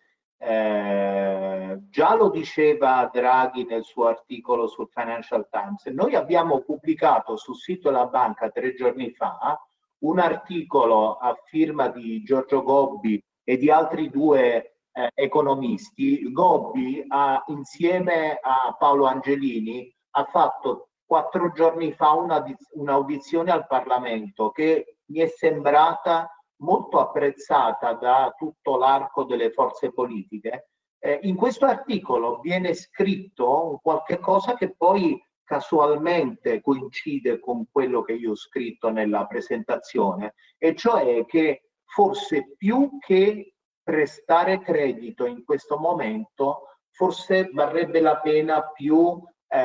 Già lo diceva Draghi nel suo articolo sul Financial Times. Noi abbiamo pubblicato sul sito della banca 3 giorni fa un articolo a firma di Giorgio Gobbi e di altri 2 economisti. Gobbi insieme a Paolo Angelini ha fatto 4 giorni fa un'audizione al Parlamento che mi è sembrata molto apprezzata da tutto l'arco delle forze politiche. In questo articolo viene scritto qualche cosa che poi casualmente coincide con quello che io ho scritto nella presentazione, e cioè che forse più che prestare credito in questo momento, forse varrebbe la pena più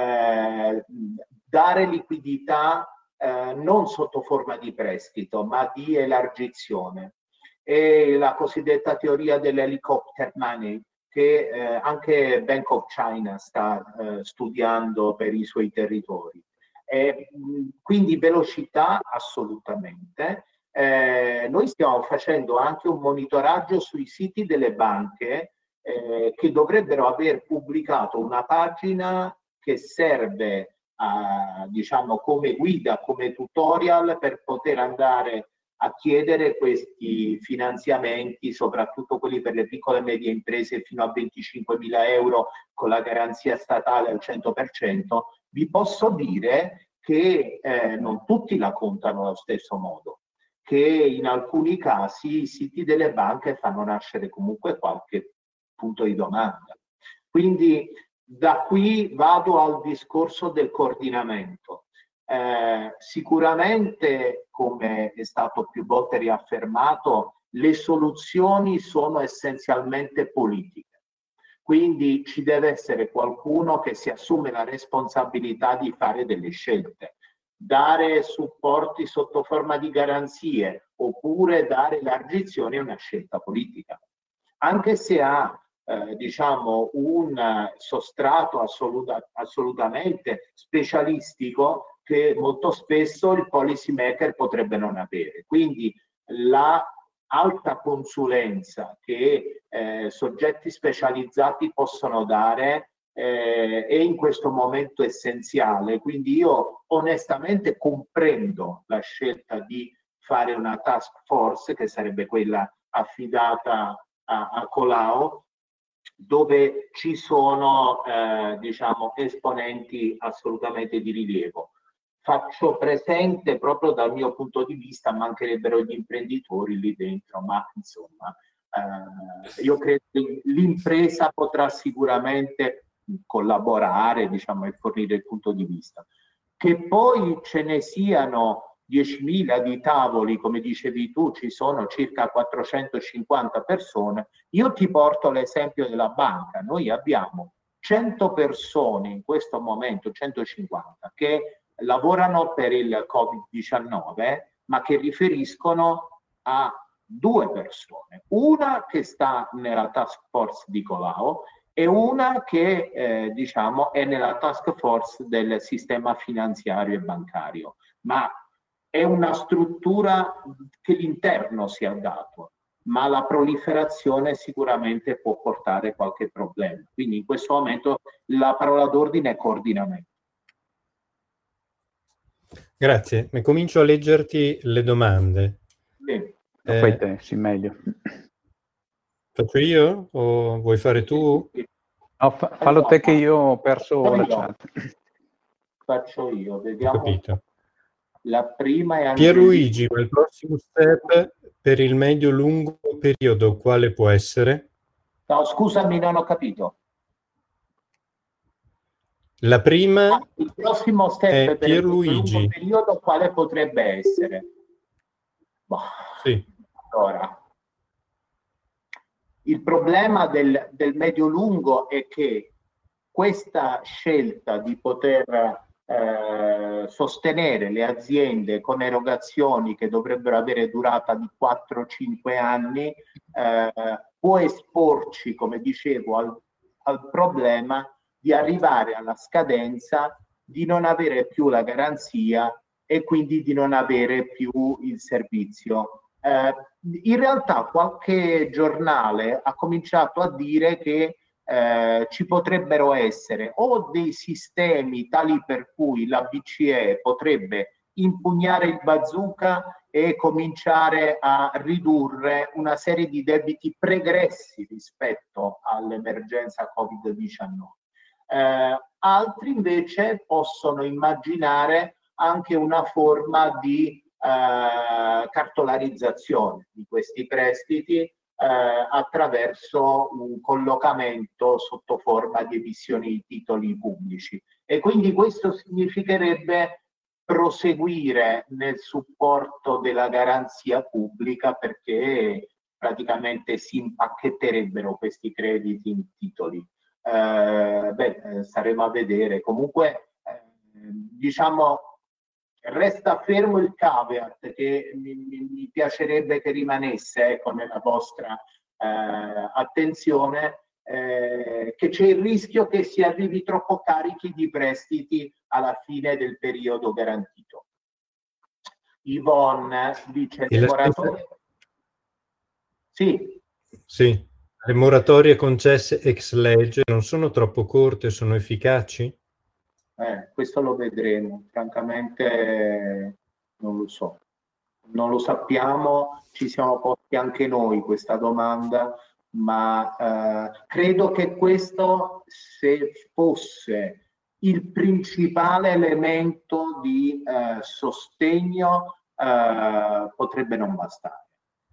dare liquidità non sotto forma di prestito, ma di elargizione. E la cosiddetta teoria dell'helicopter money, che anche Bank of China sta studiando per i suoi territori. Quindi velocità assolutamente. Noi stiamo facendo anche un monitoraggio sui siti delle banche che dovrebbero aver pubblicato una pagina che serve diciamo come guida, come tutorial per poter andare a chiedere questi finanziamenti, soprattutto quelli per le piccole e medie imprese fino a 25.000 euro con la garanzia statale al 100%. Vi posso dire che non tutti la contano allo stesso modo, che in alcuni casi i siti delle banche fanno nascere comunque qualche punto di domanda. Quindi da qui vado al discorso del coordinamento. Sicuramente, come è stato più volte riaffermato, le soluzioni sono essenzialmente politiche. Quindi ci deve essere qualcuno che si assume la responsabilità di fare delle scelte. Dare supporti sotto forma di garanzie oppure dare elargizioni è una scelta politica. Anche se ha diciamo un sostrato assolutamente specialistico che molto spesso il policy maker potrebbe non avere. Quindi la alta consulenza che soggetti specializzati possono dare è in questo momento essenziale. Quindi io onestamente comprendo la scelta di fare una task force, che sarebbe quella affidata a Colau, dove ci sono diciamo esponenti assolutamente di rilievo. Faccio presente, proprio dal mio punto di vista, mancherebbero gli imprenditori lì dentro, ma insomma io credo che l'impresa potrà sicuramente collaborare, diciamo, e fornire il punto di vista. Che poi ce ne siano 10.000 di tavoli, come dicevi tu, ci sono circa 450 persone. Io ti porto l'esempio della banca. Noi abbiamo 100 persone in questo momento, 150, che lavorano per il Covid-19, ma che riferiscono a 2 persone. Una che sta nella task force di Colau e una che diciamo è nella task force del sistema finanziario e bancario. Ma è una struttura che l'interno si è dato, ma la proliferazione sicuramente può portare qualche problema. Quindi in questo momento la parola d'ordine è coordinamento. Grazie. Comincio a leggerti le domande. Sì. Fai te, sì, meglio. Faccio io o vuoi fare tu? No, fallo te che io ho perso la chat. Faccio io, vediamo. Ho capito. La prima è Pierluigi, ma il prossimo step per il medio-lungo periodo quale può essere? No, scusami, non ho capito. La prima il prossimo step è per Pierluigi. il lungo periodo quale potrebbe essere? Sì. Allora, il problema del medio-lungo è che questa scelta di poter sostenere le aziende con erogazioni che dovrebbero avere durata di 4-5 anni può esporci, come dicevo, al problema di arrivare alla scadenza, di non avere più la garanzia e quindi di non avere più il servizio. In realtà qualche giornale ha cominciato a dire che ci potrebbero essere o dei sistemi tali per cui la BCE potrebbe impugnare il bazooka e cominciare a ridurre una serie di debiti pregressi rispetto all'emergenza Covid-19. Altri invece possono immaginare anche una forma di cartolarizzazione di questi prestiti attraverso un collocamento sotto forma di emissioni di titoli pubblici. E quindi questo significherebbe proseguire nel supporto della garanzia pubblica, perché praticamente si impacchetterebbero questi crediti in titoli. Staremo a vedere. Comunque, diciamo, resta fermo il caveat che mi piacerebbe che rimanesse, ecco, nella vostra attenzione, che c'è il rischio che si arrivi troppo carichi di prestiti alla fine del periodo garantito. Yvonne dice le moratorie. Sì. Sì, le moratorie concesse ex legge non sono troppo corte, sono efficaci? Questo lo vedremo, francamente non lo so, non lo sappiamo, ci siamo posti anche noi questa domanda, ma credo che questo, se fosse il principale elemento di sostegno, potrebbe non bastare.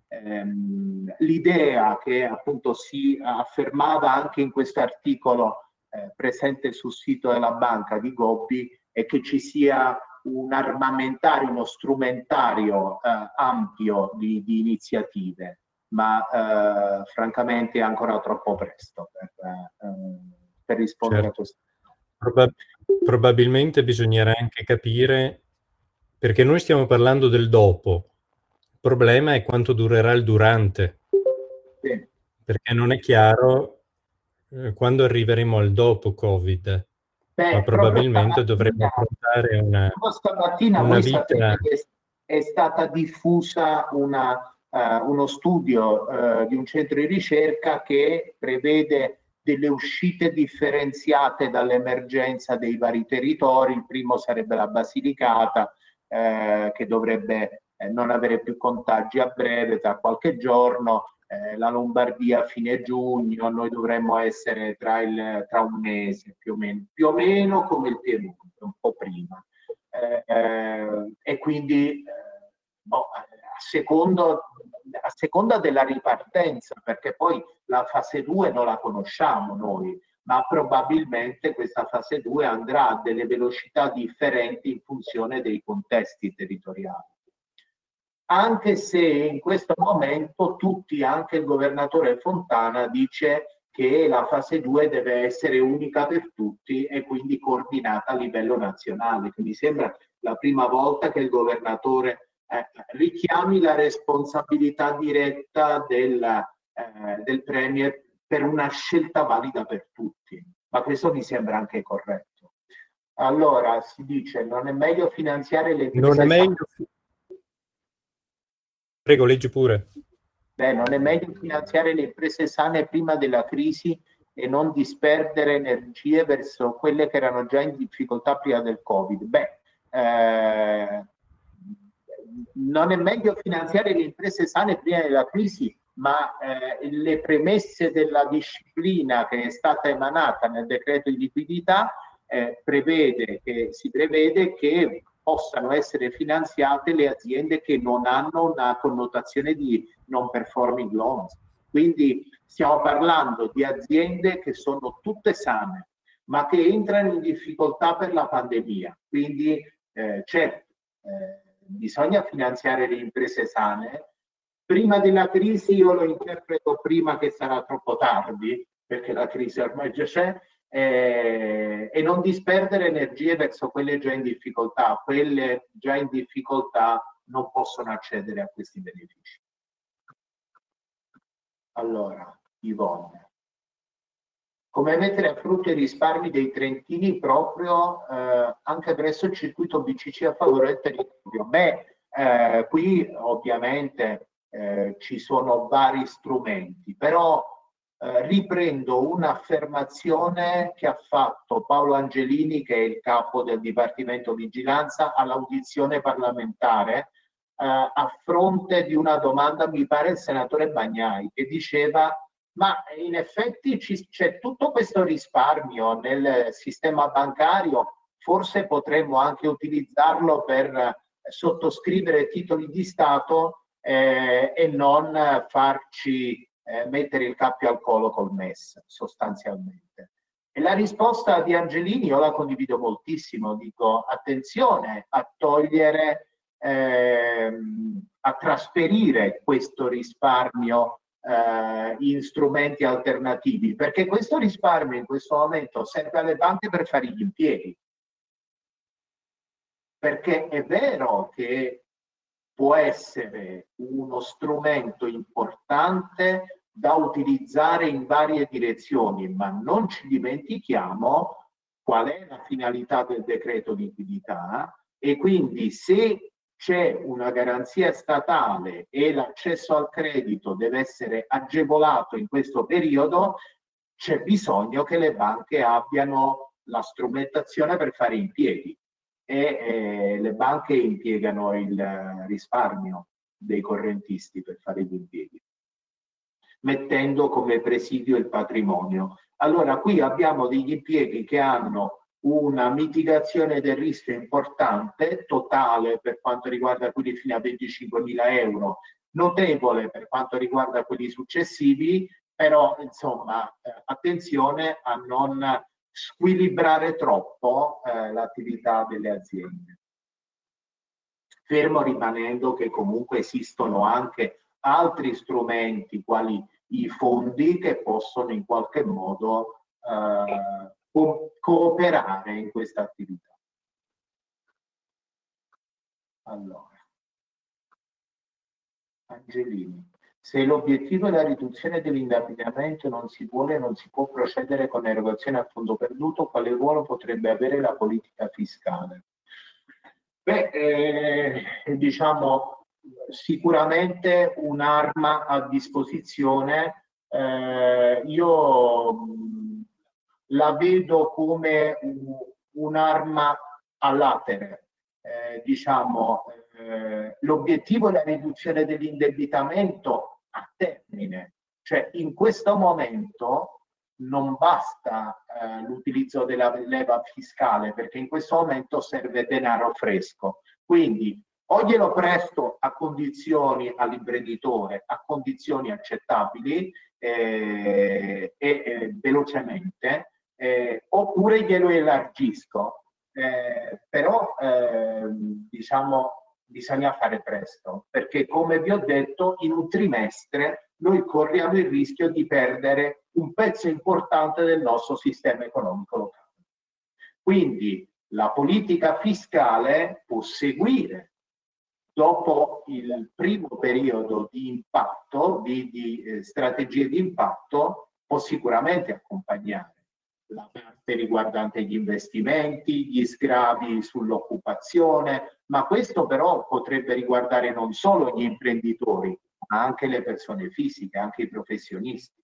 L'idea che appunto si affermava anche in questo articolo presente sul sito della banca di Gobbi è che ci sia un armamentario, uno strumentario ampio di iniziative, ma francamente è ancora troppo presto per rispondere a questo. Probabilmente bisognerà anche capire, perché noi stiamo parlando del dopo, il problema è quanto durerà il durante, Sì. perché non è chiaro quando arriveremo al dopo Covid. Ma probabilmente dovremmo affrontare una voi vita. Sapete che è stata diffusa uno studio di un centro di ricerca che prevede delle uscite differenziate dall'emergenza dei vari territori. Il primo sarebbe la Basilicata, che dovrebbe non avere più contagi a breve, tra qualche giorno. La Lombardia a fine giugno, noi dovremmo essere tra un mese più o meno come il Piemonte, un po' prima. E quindi a seconda della ripartenza, perché poi la fase 2 non la conosciamo noi, ma probabilmente questa fase 2 andrà a delle velocità differenti in funzione dei contesti territoriali. Anche se in questo momento tutti, anche il governatore Fontana, dice che la fase 2 deve essere unica per tutti e quindi coordinata a livello nazionale. Mi sembra la prima volta che il governatore richiami la responsabilità diretta del Premier per una scelta valida per tutti, ma questo mi sembra anche corretto. Allora si dice: non è meglio finanziare le imprese? Non è meglio. Prego, leggi pure. Non è meglio finanziare le imprese sane prima della crisi e non disperdere energie verso quelle che erano già in difficoltà prima del Covid? Non è meglio finanziare le imprese sane prima della crisi, ma le premesse della disciplina che è stata emanata nel decreto di liquidità si prevede che possano essere finanziate le aziende che non hanno una connotazione di non performing loans. Quindi stiamo parlando di aziende che sono tutte sane, ma che entrano in difficoltà per la pandemia. Quindi certo, bisogna finanziare le imprese sane. Prima della crisi io lo interpreto prima che sarà troppo tardi, perché la crisi ormai già c'è, e non disperdere energie verso quelle già in difficoltà. Quelle già in difficoltà non possono accedere a questi benefici. Allora, Yvonne, come mettere a frutto i risparmi dei trentini proprio anche presso il circuito BCC a favore del territorio? Qui ovviamente ci sono vari strumenti, però riprendo un'affermazione che ha fatto Paolo Angelini, che è il capo del Dipartimento Vigilanza, all'audizione parlamentare a fronte di una domanda, mi pare il senatore Bagnai, che diceva: ma in effetti c'è tutto questo risparmio nel sistema bancario, forse potremmo anche utilizzarlo per sottoscrivere titoli di Stato e non farci mettere il cappio al collo col MES, sostanzialmente. E la risposta di Angelini io la condivido moltissimo. Dico: attenzione a togliere, a trasferire questo risparmio in strumenti alternativi, perché questo risparmio in questo momento serve alle banche per fare gli impieghi. Perché è vero che può essere uno strumento importante da utilizzare in varie direzioni, ma non ci dimentichiamo qual è la finalità del decreto liquidità, e quindi se c'è una garanzia statale e l'accesso al credito deve essere agevolato in questo periodo, c'è bisogno che le banche abbiano la strumentazione per fare impieghi. E le banche impiegano il risparmio dei correntisti per fare gli impieghi, mettendo come presidio il patrimonio. Allora qui abbiamo degli impieghi che hanno una mitigazione del rischio importante, totale per quanto riguarda quelli fino a 25.000 euro, notevole per quanto riguarda quelli successivi, però insomma attenzione a non squilibrare troppo l'attività delle aziende. fermo rimanendo che comunque esistono anche altri strumenti, quali i fondi, che possono in qualche modo cooperare in questa attività. Allora, Angelini, se l'obiettivo è la riduzione dell'indebitamento, non si può procedere con erogazione a fondo perduto, quale ruolo potrebbe avere la politica fiscale? Beh, diciamo, sicuramente un'arma a disposizione, io la vedo come un'arma a latere. Diciamo, l'obiettivo è la riduzione dell'indebitamento a termine, cioè in questo momento non basta l'utilizzo della leva fiscale, perché in questo momento serve denaro fresco. Quindi o glielo presto a condizioni all'imprenditore, a condizioni accettabili e velocemente, oppure glielo elargisco. Però diciamo bisogna fare presto, perché come vi ho detto in un trimestre noi corriamo il rischio di perdere un pezzo importante del nostro sistema economico locale. Quindi la politica fiscale può seguire, dopo il primo periodo di impatto, di strategie di impatto, può sicuramente accompagnare la parte riguardante gli investimenti, gli sgravi sull'occupazione, ma questo però potrebbe riguardare non solo gli imprenditori, ma anche le persone fisiche, anche i professionisti.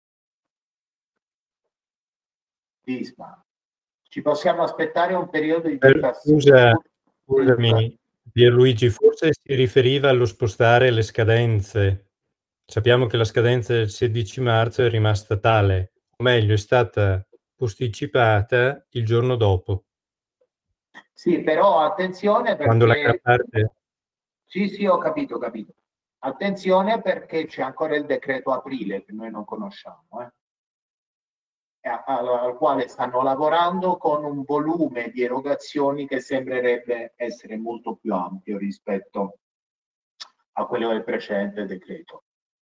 Isma, ci possiamo aspettare un periodo di Scusami, Pierluigi, forse si riferiva allo spostare le scadenze. Sappiamo che la scadenza del 16 marzo è rimasta tale, o meglio è stata posticipata il giorno dopo. Sì, però attenzione perché... Quando la gran parte... Sì, ho capito. Attenzione perché c'è ancora il decreto aprile che noi non conosciamo, al quale stanno lavorando con un volume di erogazioni che sembrerebbe essere molto più ampio rispetto a quello del precedente decreto.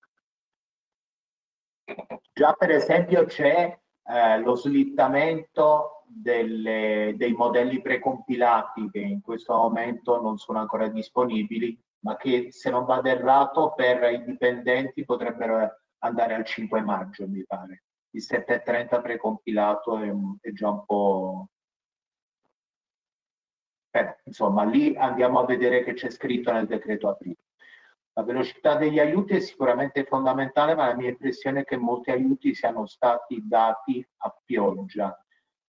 Già per esempio c'è lo slittamento dei modelli precompilati che in questo momento non sono ancora disponibili, ma che se non vado errato per i dipendenti potrebbero andare al 5 maggio, mi pare. Il 730 precompilato è già un po'... insomma, lì andiamo a vedere che c'è scritto nel decreto aprile. La velocità degli aiuti è sicuramente fondamentale, ma la mia impressione è che molti aiuti siano stati dati a pioggia.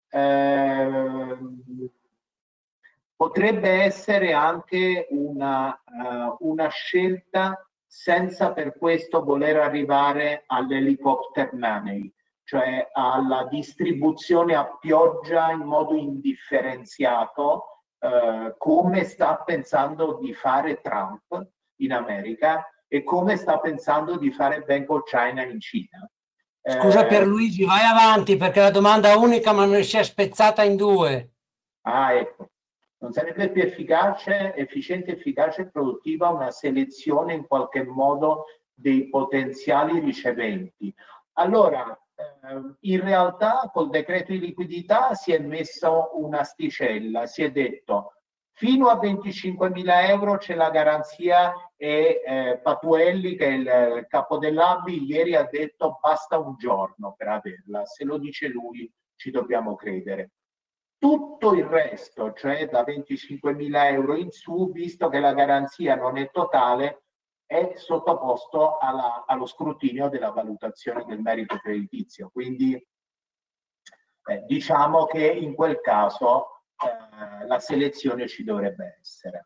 Potrebbe essere anche una scelta senza per questo voler arrivare all'helicopter money, cioè alla distribuzione a pioggia in modo indifferenziato, come sta pensando di fare Trump in America e come sta pensando di fare Bank of China in Cina. Scusa Pierluigi, vai avanti perché la domanda è unica ma non si è spezzata in due. Ah, ecco. Non sarebbe più efficiente, efficace e produttiva una selezione in qualche modo dei potenziali riceventi? Allora, in realtà col decreto di liquidità si è messo un'asticella, si è detto fino a 25.000 euro c'è la garanzia e Patuelli, che è il capo dell'ABI, ieri ha detto basta un giorno per averla, se lo dice lui ci dobbiamo credere. Tutto il resto, cioè da 25.000 euro in su, visto che la garanzia non è totale, è sottoposto allo scrutinio della valutazione del merito creditizio. Quindi diciamo che in quel caso la selezione ci dovrebbe essere.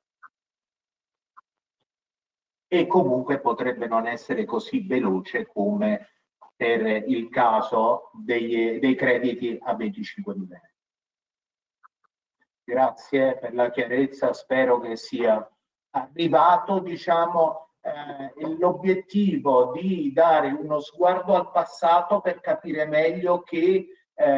E comunque potrebbe non essere così veloce come per il caso dei crediti a 25.000 euro. Grazie per la chiarezza, spero che sia arrivato, diciamo, l'obiettivo di dare uno sguardo al passato per capire meglio che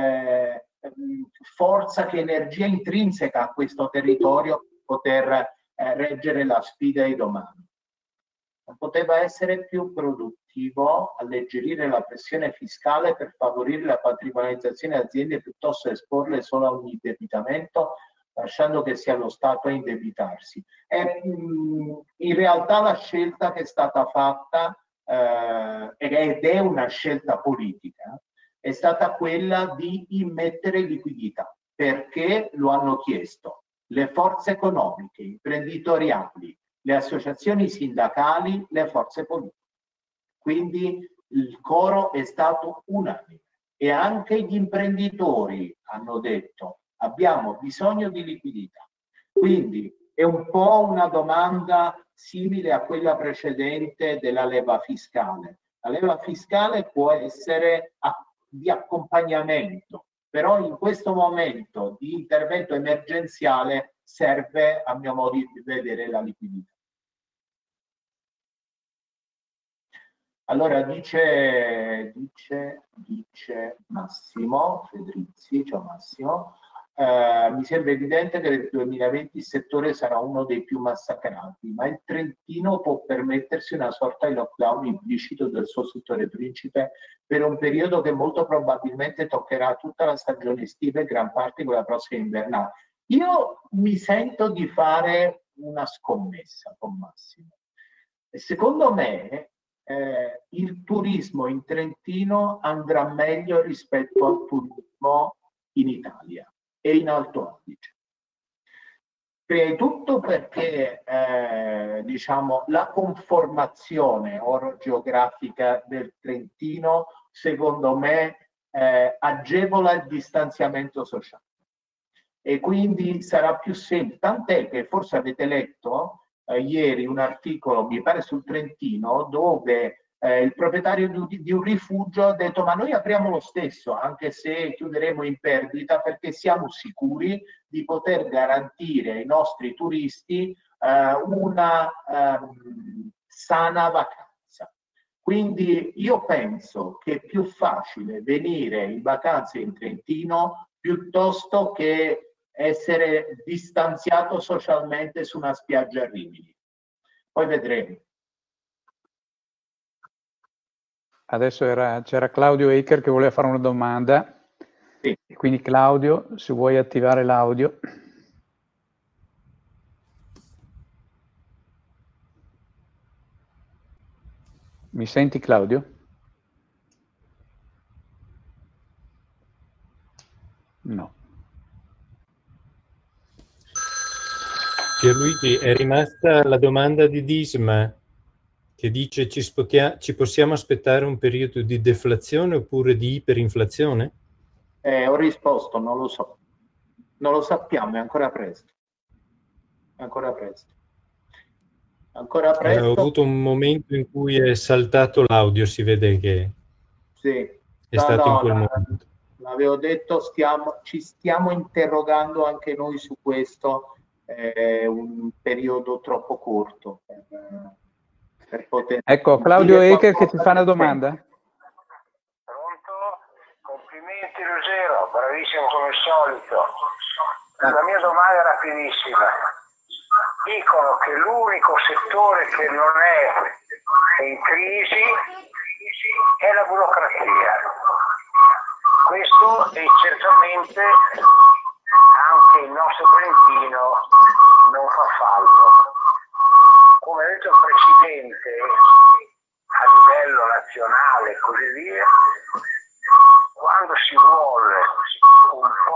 forza, che energia intrinseca a questo territorio poter reggere la sfida di domani. Non poteva essere più produttivo alleggerire la pressione fiscale per favorire la patrimonializzazione delle aziende piuttosto che esporle solo a un indebitamento, lasciando che sia lo Stato a indebitarsi. In realtà la scelta che è stata fatta, ed è una scelta politica, è stata quella di immettere liquidità, perché lo hanno chiesto le forze economiche, imprenditoriali, le associazioni sindacali, le forze politiche. Quindi il coro è stato unanime e anche gli imprenditori hanno detto abbiamo bisogno di liquidità. Quindi è un po' una domanda simile a quella precedente della leva fiscale. La leva fiscale può essere di accompagnamento, però in questo momento di intervento emergenziale serve, a mio modo di vedere, la liquidità. Allora dice Massimo Fedrizzi, ciao Massimo, mi sembra evidente che nel 2020 il settore sarà uno dei più massacrati, ma il Trentino può permettersi una sorta di lockdown implicito del suo settore principe per un periodo che molto probabilmente toccherà tutta la stagione estiva e gran parte della prossima invernale. Io mi sento di fare una scommessa con Massimo. E secondo me il turismo in Trentino andrà meglio rispetto al turismo in Italia e in Alto Adige. Prima di tutto perché diciamo, la conformazione orogeografica del Trentino, secondo me, agevola il distanziamento sociale. E quindi sarà più semplice, tant'è che forse avete letto ieri un articolo, mi pare sul Trentino, dove il proprietario di un rifugio ha detto ma noi apriamo lo stesso, anche se chiuderemo in perdita, perché siamo sicuri di poter garantire ai nostri turisti una sana vacanza. Quindi io penso che è più facile venire in vacanza in Trentino piuttosto che essere distanziato socialmente su una spiaggia a Rimini. Poi vedremo. Adesso c'era Claudio Eker che voleva fare una domanda. Sì. E quindi Claudio, se vuoi attivare l'audio. Mi senti, Claudio? No. Pierluigi, è rimasta la domanda di Disma che dice ci possiamo aspettare un periodo di deflazione oppure di iperinflazione? Ho risposto, non lo so. Non lo sappiamo, è ancora presto. È ancora presto. Ancora presto. Ho avuto un momento in cui è saltato l'audio, si vede che sì. è stato in quel momento. L'avevo detto, ci stiamo interrogando anche noi su questo, un periodo troppo corto per poter... Ecco, Claudio Eker che ti fa una domanda. Pronto? Complimenti Ruggero, bravissimo come al solito. La mia domanda è rapidissima. Dicono che l'unico settore che non è in crisi è la burocrazia. Questo è certamente anche il nostro Trentino non fa fallo. Come ha detto il Presidente, a livello nazionale e così via, quando si vuole un